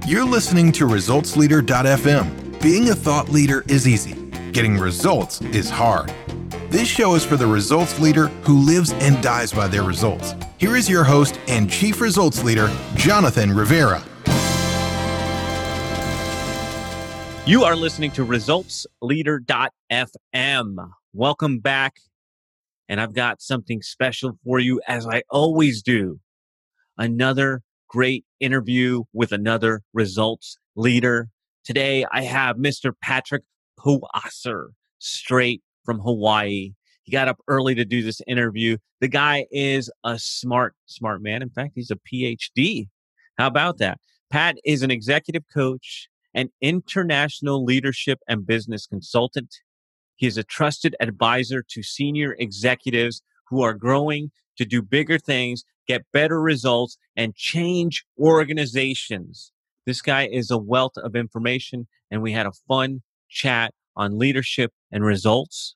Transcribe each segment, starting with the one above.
You're listening to ResultsLeader.fm. Being a thought leader is easy. Getting results is hard. This show is for the results leader who lives and dies by their results. Here is your host and Chief Results Leader, Jonathan Rivera. You are listening to ResultsLeader.fm. Welcome back. And I've got something special for you, as I always do. Another great interview with another results leader. Today, I have Mr. Patrick Poasser, straight from Hawaii. He got up early to do this interview. The guy is a smart man. In fact, he's a PhD. How about that? Pat is an executive coach, an international leadership and business consultant. He is a trusted advisor to senior executives who are growing to do bigger things, get better results, and change organizations. This guy is a wealth of information, and we had a fun chat on leadership and results.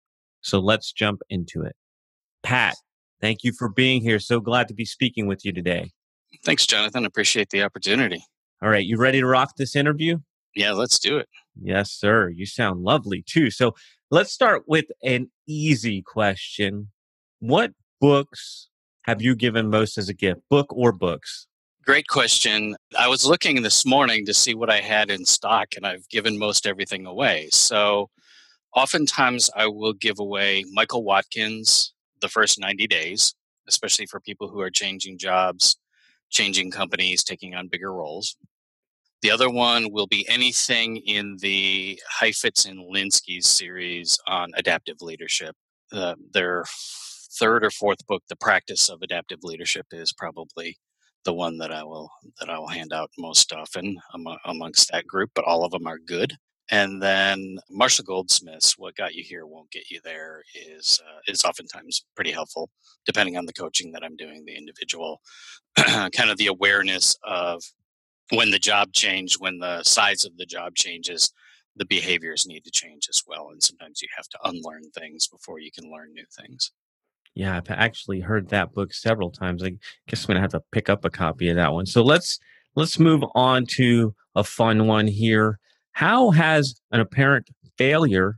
So let's jump into it. Pat, thank you for being here. So glad to be speaking with you today. Thanks, Jonathan. Appreciate the opportunity. All right, you ready to rock this interview? Yeah, let's do it. Yes, sir. You sound lovely too. So let's start with an easy question. What books have you given most as a gift, book or books? Great question. I was looking this morning to see what I had in stock, and I've given most everything away. So oftentimes I will give away Michael Watkins, The First 90 Days, especially for people who are changing jobs, changing companies, taking on bigger roles. The other one will be anything in the Heifetz and Linsky series on adaptive leadership. Their third or fourth book, The Practice of Adaptive Leadership, is probably the one that I will hand out most often amongst that group, but all of them are good. And then Marshall Goldsmith's What Got You Here Won't Get You There is oftentimes pretty helpful, depending on the coaching that I'm doing, the individual, kind of the awareness of when the job changed, when the size of the job changes, the behaviors need to change as well. And sometimes you have to unlearn things before you can learn new things. Yeah, I've actually heard that book several times. I guess I'm going to have to pick up a copy of that one. So let's move on to a fun one here. How has an apparent failure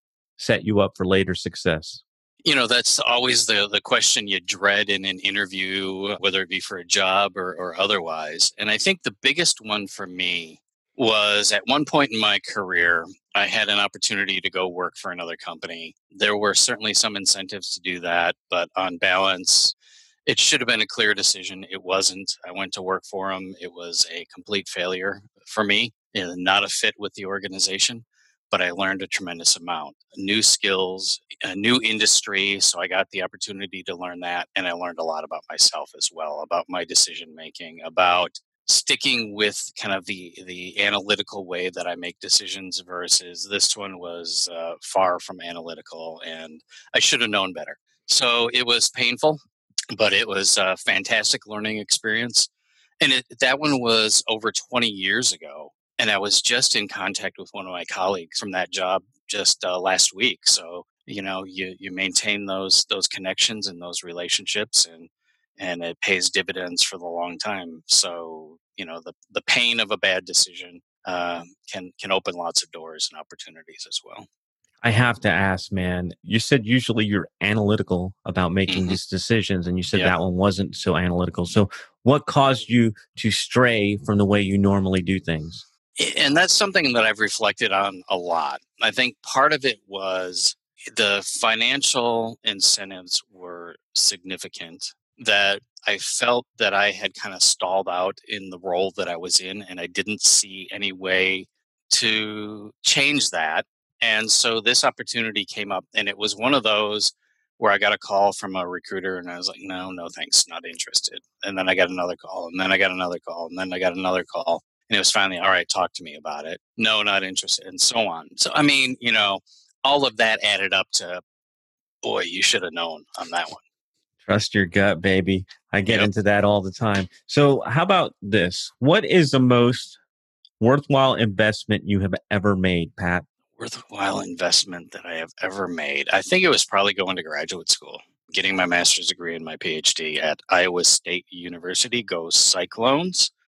set you up for later success? You know, that's always the question you dread in an interview, whether it be for a job or otherwise. And I think the biggest one for me was at one point in my career, I had an opportunity to go work for another company. There were certainly some incentives to do that, but on balance, it should have been a clear decision. It wasn't. I went to work for them. It was a complete failure for me, and not a fit with the organization. But I learned a tremendous amount, new skills, a new industry. So I got the opportunity to learn that. And I learned a lot about myself as well, about my decision making, about sticking with kind of the analytical way that I make decisions versus this one was far from analytical, and I should have known better. So it was painful, but it was a fantastic learning experience. And that one was over 20 years ago. And I was just in contact with one of my colleagues from that job just last week. So, you know, you maintain those connections and those relationships, and it pays dividends for the long time. So, you know, the pain of a bad decision can open lots of doors and opportunities as well. I have to ask, man, you said usually you're analytical about making these decisions, and you said that one wasn't so analytical. So what caused you to stray from the way you normally do things? And that's something that I've reflected on a lot. I think part of it was the financial incentives were significant, that I felt that I had kind of stalled out in the role that I was in, and I didn't see any way to change that. And so this opportunity came up, and it was one of those where I got a call from a recruiter, and I was like, no, thanks, not interested. And then I got another call, and then I got another call, and then I got another call. And it was finally, all right, talk to me about it. No, not interested, and so on. So, I mean, you know, all of that added up to, boy, you should have known on that one. Trust your gut, baby. I get into that all the time. So how about this? What is the most worthwhile investment you have ever made, Pat? Worthwhile investment that I have ever made. I think it was probably going to graduate school, getting my master's degree and my PhD at Iowa State University. Go Cyclones.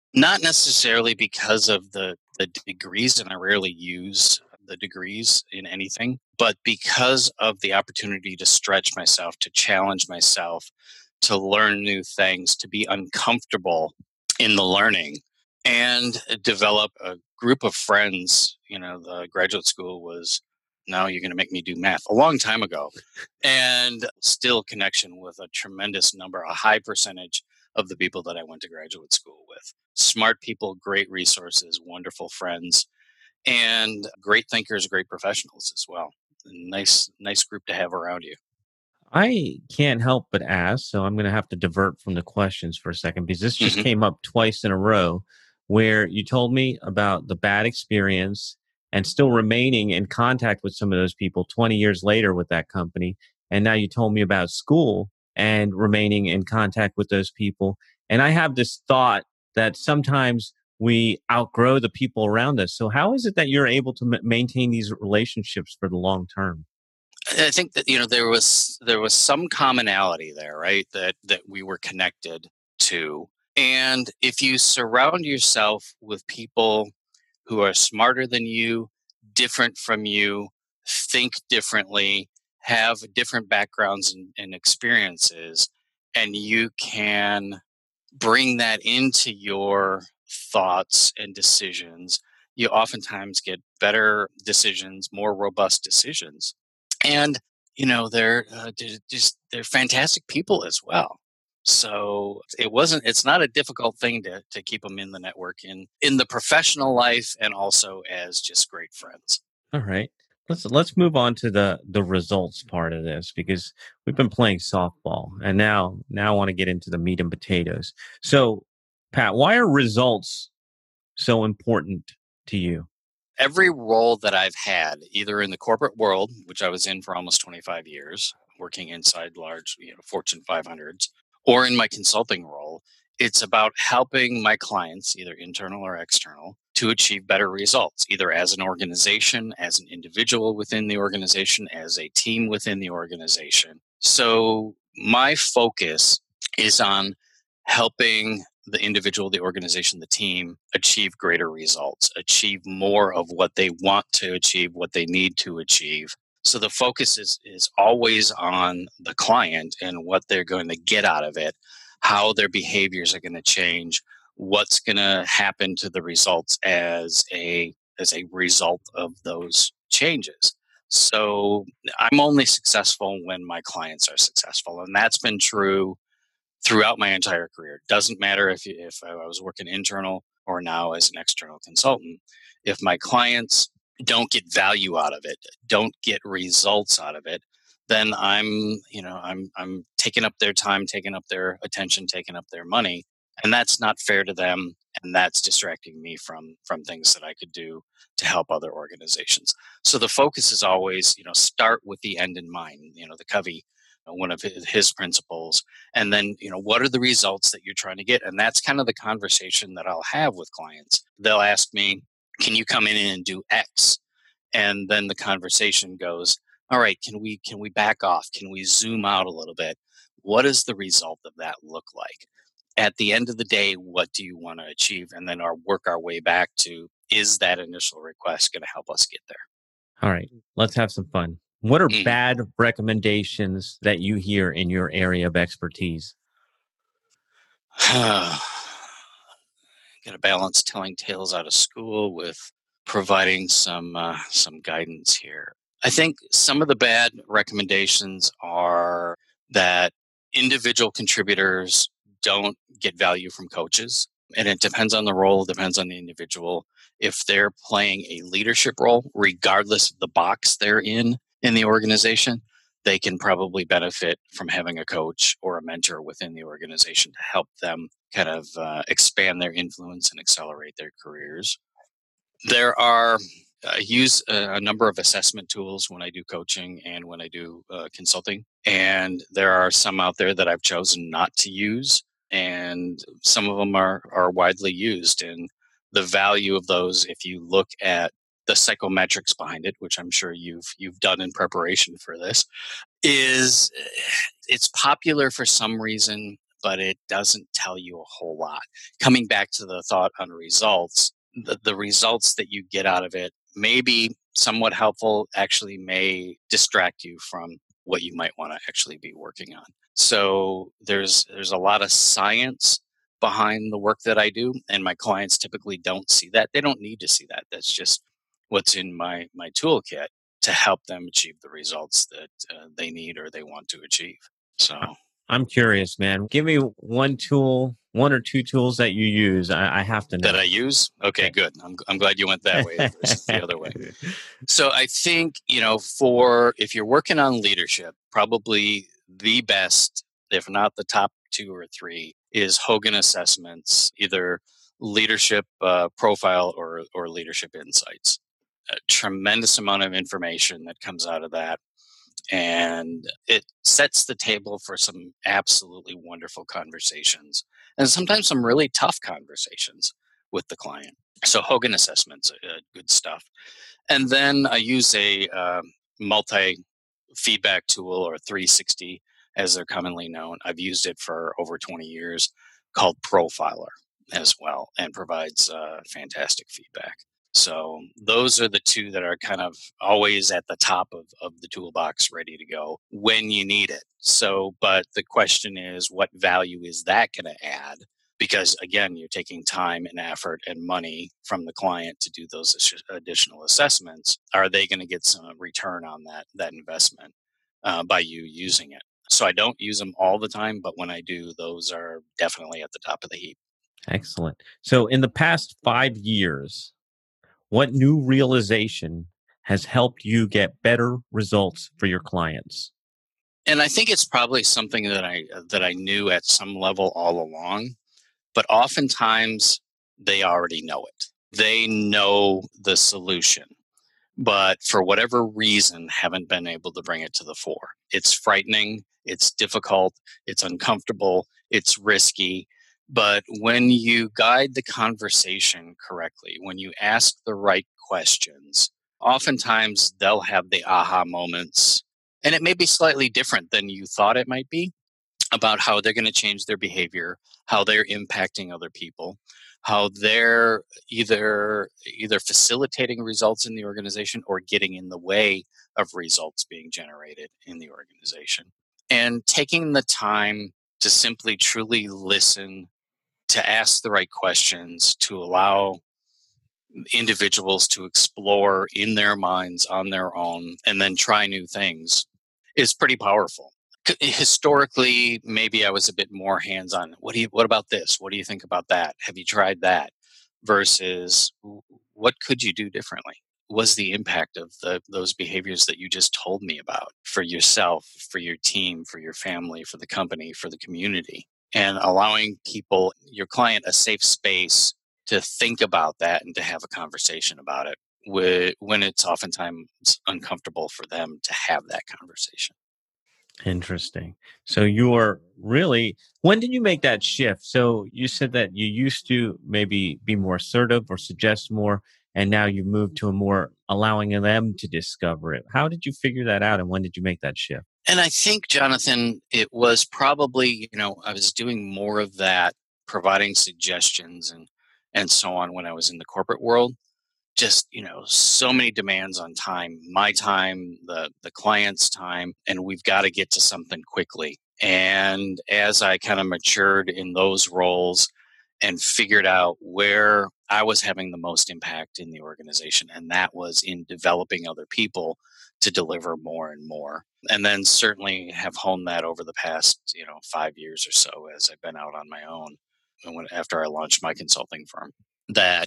Not necessarily because of the degrees, and I rarely use the degrees in anything, but because of the opportunity to stretch myself, to challenge myself, to learn new things, to be uncomfortable in the learning, and develop a group of friends. The graduate school was, now you're going to make me do math, a long time ago, and still connection with a tremendous number, a high percentage of the people that I went to graduate school with. Smart people, great resources, wonderful friends, and great thinkers, great professionals as well. Nice group to have around you. I can't help but ask, so I'm going to have to divert from the questions for a second because this just Hmm. came up twice in a row where you told me about the bad experience and still remaining in contact with some of those people 20 years later with that company. And now you told me about school and remaining in contact with those people. And I have this thought that sometimes we outgrow the people around us. So, how is it that you're able to maintain these relationships for the long term? I think that there was some commonality there, right? That we were connected to, and if you surround yourself with people who are smarter than you, different from you, think differently, have different backgrounds and experiences, and you can bring that into your thoughts and decisions, you oftentimes get better decisions, more robust decisions. And they're fantastic people as well. So it's not a difficult thing to keep them in the network in the professional life, and also as just great friends. All right. Let's move on to the results part of this because we've been playing softball and now I want to get into the meat and potatoes. So, Pat, why are results so important to you? Every role that I've had, either in the corporate world, which I was in for almost 25 years, working inside large, Fortune 500s, or in my consulting role, it's about helping my clients, either internal or external, to achieve better results, either as an organization, as an individual within the organization, as a team within the organization. So my focus is on helping the individual, the organization, the team achieve greater results, achieve more of what they want to achieve, what they need to achieve. So the focus is always on the client and what they're going to get out of it, how their behaviors are going to change, what's going to happen to the results as a result of those changes. So I'm only successful when my clients are successful, and that's been true throughout my entire career. Doesn't matter if I was working internal or now as an external consultant. If my clients don't get value out of it, don't get results out of it, then I'm taking up their time, taking up their attention, taking up their money, and that's not fair to them, and that's distracting me from things that I could do to help other organizations. So the focus is always, start with the end in mind. The Covey, one of his principles, and then what are the results that you're trying to get, and that's kind of the conversation that I'll have with clients. They'll ask me, can you come in and do X? And then the conversation goes, all right, can we back off, can we zoom out a little bit, what does the result of that look like at the end of the day, what do you want to achieve, and then work our way back to, is that initial request going to help us get All right, let's have some fun. What are there? bad recommendations that you hear in your area of expertise? Got to balance telling tales out of school with providing some guidance here. I think some of the bad recommendations are that individual contributors don't get value from coaches, and it depends on the role, depends on the individual. If they're playing a leadership role, regardless of the box they're in the organization, they can probably benefit from having a coach or a mentor within the organization to help them kind of expand their influence and accelerate their careers. I use a number of assessment tools when I do coaching and when I do consulting. And there are some out there that I've chosen not to use. And some of them are widely used. And the value of those, if you look at the psychometrics behind it, which I'm sure you've done in preparation for this, is it's popular for some reason, but it doesn't tell you a whole lot. Coming back to the thought on results, the results that you get out of it may be somewhat helpful, actually may distract you from what you might want to actually be working on. So there's a lot of science behind the work that I do, and my clients typically don't see that. They don't need to see that. That's just what's in my toolkit to help them achieve the results that they need or they want to achieve. So I'm curious, man. Give me one tool, one or two tools that you use. I have to know. that I use. Okay, good. I'm glad you went that way versus the other way. So I think, for if you're working on leadership, probably the best, if not the top 2 or 3, is Hogan Assessments, either leadership profile or leadership insights. A tremendous amount of information that comes out of that. And it sets the table for some absolutely wonderful conversations and sometimes some really tough conversations with the client. So Hogan Assessments, good stuff. And then I use a multi-feedback tool, or 360 as they're commonly known. I've used it for over 20 years, called Profiler as well, and provides fantastic feedback. So those are the 2 that are kind of always at the top of the toolbox, ready to go when you need it. So, but the question is, what value is that going to add? Because again, you're taking time and effort and money from the client to do those additional assessments. Are they going to get some return on that investment by you using it? So I don't use them all the time, but when I do, those are definitely at the top of the heap. Excellent. So in the past 5 years, what new realization has helped you get better results for your clients? And I think it's probably something that I knew at some level all along, but oftentimes they already know it. They know the solution, but for whatever reason haven't been able to bring it to the fore. It's frightening, it's difficult, it's uncomfortable, it's risky. But when you guide the conversation correctly, when you ask the right questions, oftentimes they'll have the aha moments. And it may be slightly different than you thought it might be, about how they're going to change their behavior, how they're impacting other people, how they're either facilitating results in the organization or getting in the way of results being generated in the organization. And taking the time to simply truly listen, to ask the right questions, to allow individuals to explore in their minds on their own and then try new things is pretty powerful. Historically, maybe I was a bit more hands-on. What about this? What do you think about that? Have you tried that? Versus, what could you do differently? Was the impact of those behaviors that you just told me about for yourself, for your team, for your family, for the company, for the community? And allowing people, your client, a safe space to think about that and to have a conversation about it when it's oftentimes uncomfortable for them to have that conversation. Interesting. So when did you make that shift? So you said that you used to maybe be more assertive or suggest more, and now you moved to a more allowing them to discover it. How did you figure that out, and when did you make that shift? And I think, Jonathan, it was probably, I was doing more of that, providing suggestions and so on when I was in the corporate world. Just, so many demands on time, my time, the client's time, and we've got to get to something quickly. And as I kind of matured in those roles and figured out where I was having the most impact in the organization, and that was in developing other people to deliver more and more. And then certainly have honed that over the past, 5 years or so as I've been out on my own and after I launched my consulting firm, that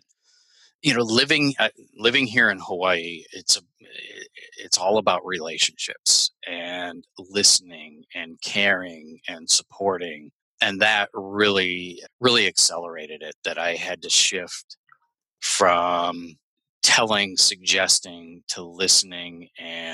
living here in Hawaii, it's all about relationships and listening and caring and supporting, and that really accelerated it. That I had to shift from telling, suggesting, to listening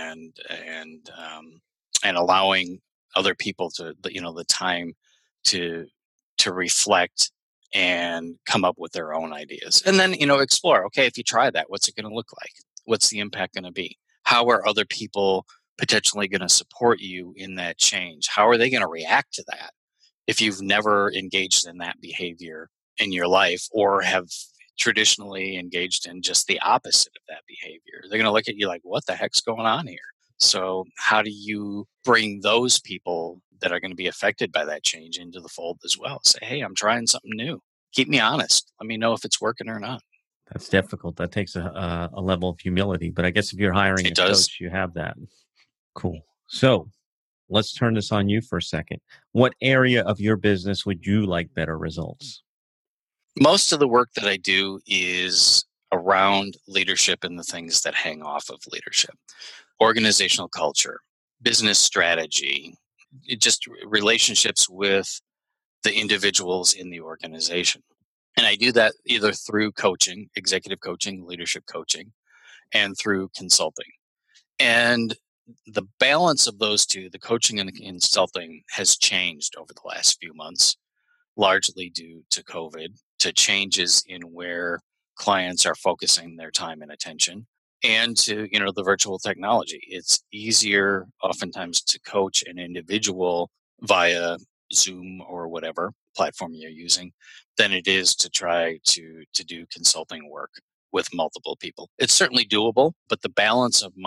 and allowing other people to the time to reflect and come up with their own ideas. And then, explore, okay, if you try that, what's it going to look like? What's the impact going to be? How are other people potentially going to support you in that change? How are they going to react to that? if you've never engaged in that behavior in your life or have traditionally engaged in just the opposite of that behavior. They're going to look at you like, what the heck's going on here? So, how do you bring those people that are going to be affected by that change into the fold as well? Say, hey, I'm trying something new. Keep me honest. Let me know if it's working or not. That's difficult. That takes a level of humility. But I guess if you're hiring It a does. coach, you have that. Cool. So let's turn this on you for a second. What area of your business would you like better results? Most of the work that I do is around leadership and the things that hang off of leadership: organizational culture, business strategy, just relationships with the individuals in the organization. And I do that either through coaching, executive coaching, leadership coaching, and through consulting. And the balance of those two, the coaching and the consulting, has changed over the last few months, largely due to COVID, to changes in where clients are focusing their time and attention, and to the virtual technology. It's easier oftentimes to coach an individual via Zoom or whatever platform you're using than it is to try to do consulting work with multiple people. It's certainly doable, but the balance of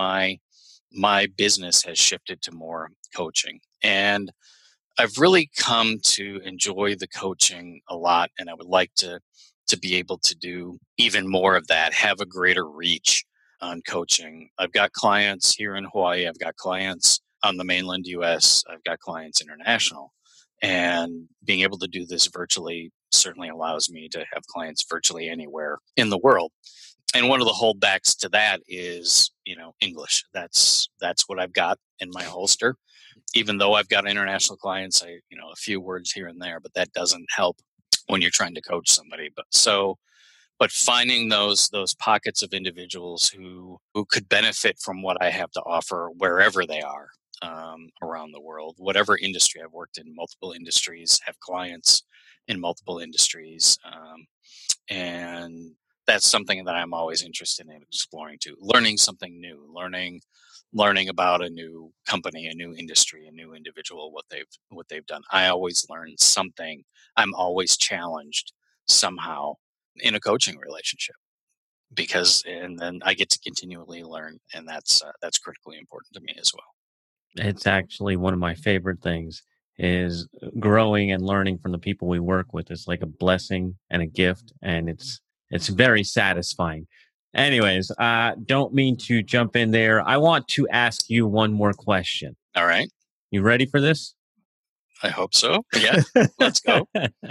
my business has shifted to more coaching. And I've really come to enjoy the coaching a lot, and I would like to be able to do even more of that, have a greater reach on coaching. I've got clients here in Hawaii, I've got clients on the mainland US, I've got clients international. And being able to do this virtually certainly allows me to have clients virtually anywhere in the world. And one of the holdbacks to that is, English. That's what I've got in my holster. Even though I've got international clients, a few words here and there, but that doesn't help when you're trying to coach somebody. But finding those pockets of individuals who could benefit from what I have to offer wherever they are around the world, whatever industry. I've worked in multiple industries, have clients in multiple industries, and that's something that I'm always interested in exploring too. Learning something new, learning about a new company, a new industry, a new individual, what they've done. I always learn something. I'm always challenged somehow in a coaching relationship, and then I get to continually learn, and that's critically important to me as well. It's actually one of my favorite things is growing and learning from the people we work with. It's like a blessing and a gift, and it's very satisfying. Anyways, don't mean to jump in there. I want to ask you one more question. All right. You ready for this? I hope so. Yeah, let's go.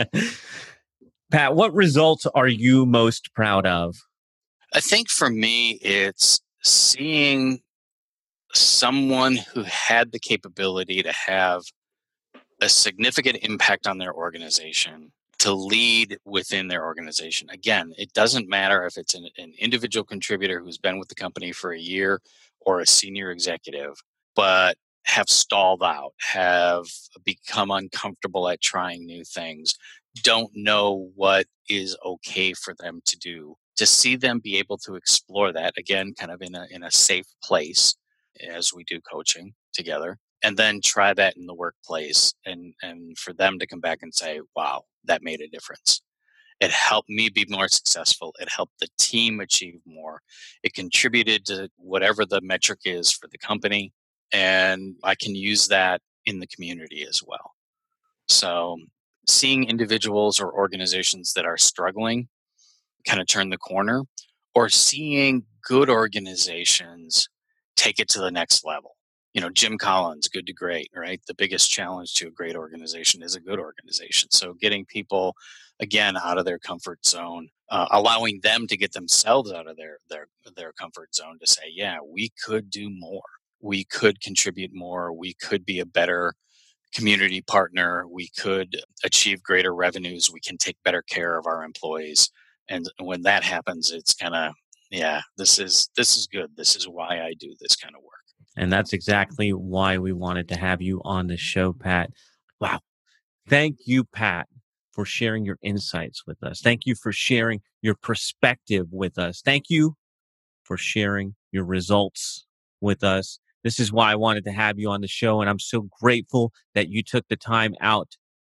Pat, what results are you most proud of? I think for me, it's seeing someone who had the capability to have a significant impact on their organization, to lead within their organization. Again, it doesn't matter if it's an individual contributor who's been with the company for a year or a senior executive, but have stalled out, have become uncomfortable at trying new things, don't know what is okay for them to do. To see them be able to explore that again, kind of in a safe place as we do coaching together, and then try that in the workplace, and for them to come back and say, wow, that made a difference. It helped me be more successful. It helped the team achieve more. It contributed to whatever the metric is for the company, and I can use that in the community as well. So seeing individuals or organizations that are struggling kind of turn the corner, or seeing good organizations take it to the next level. Jim Collins, Good to Great, right? The biggest challenge to a great organization is a good organization. So getting people, again, out of their comfort zone, allowing them to get themselves out of their comfort zone to say, yeah, we could do more. We could contribute more. We could be a better community partner. We could achieve greater revenues. We can take better care of our employees. And when that happens, it's kind of, yeah, this is good. This is why I do this kind of work. And that's exactly why we wanted to have you on the show, Pat. Wow. Thank you, Pat, for sharing your insights with us. Thank you for sharing your perspective with us. Thank you for sharing your results with us. This is why I wanted to have you on the show. And I'm so grateful that you took the time out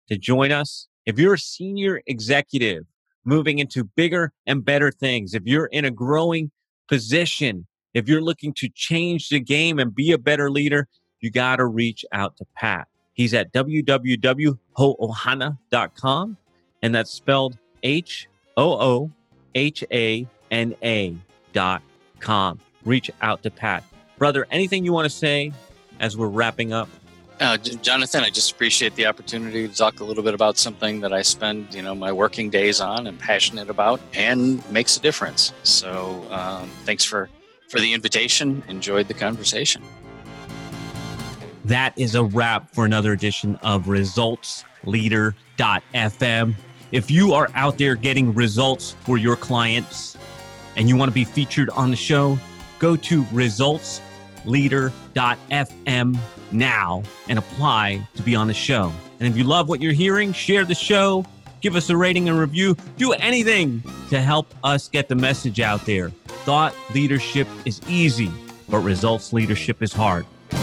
to join us. If you're a senior executive moving into bigger and better things, if you're in a growing position, if you're looking to change the game and be a better leader, you got to reach out to Pat. He's at www.hoohana.com, and that's spelled HOOHANA.com. Reach out to Pat. Brother, anything you want to say as we're wrapping up? Jonathan, I just appreciate the opportunity to talk a little bit about something that I spend, my working days on and passionate about and makes a difference. So thanks for the invitation. Enjoyed the conversation. That is a wrap for another edition of ResultsLeader.fm. If you are out there getting results for your clients and you want to be featured on the show, go to ResultsLeader.fm now and apply to be on the show. And if you love what you're hearing, share the show, give us a rating and review, do anything to help us get the message out there. Thought leadership is easy, but results leadership is hard.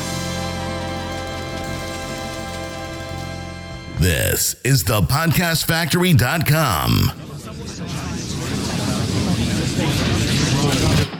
This is thepodcastfactory.com.